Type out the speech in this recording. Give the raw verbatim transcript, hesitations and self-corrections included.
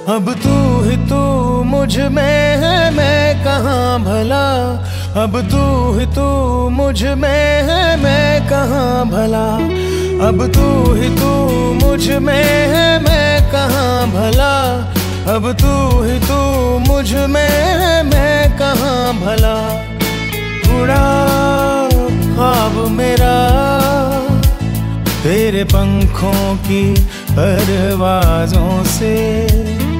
अब तू ही तू मुझ में है, मैं कहाँ भला। अब तू ही तू मुझ में है, मैं कहाँ भला। अब तू ही तू मुझ में है, मैं कहाँ भला। अब तू ही तू मुझ में है, मैं कहाँ भला। उड़ा ख्वाब मेरा तेरे पंखों की परवाज़ों से।